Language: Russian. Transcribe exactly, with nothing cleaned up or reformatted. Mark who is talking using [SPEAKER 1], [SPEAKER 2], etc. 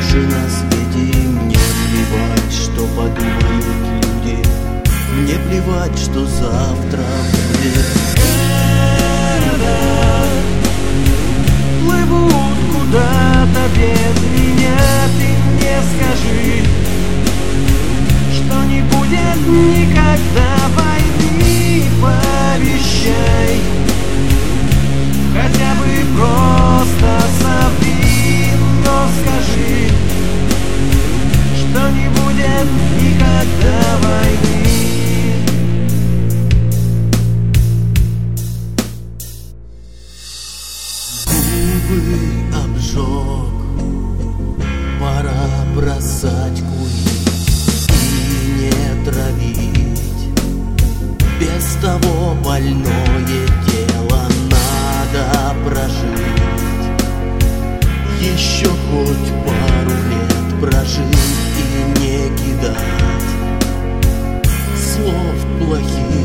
[SPEAKER 1] больше на свете. Мне плевать, что подумают люди, мне плевать, что завтра будет. Плывут куда-то без меня. Ты мне скажи, что не будет никогда войны. Пообещай, хотя бы просто соври, но скажи, что не будет никогда войны. Губы обжег, пора бросать курить и не травить. Без того больное дело надо прожить. Еще хоть пару лет прожить и не кидать слов плохих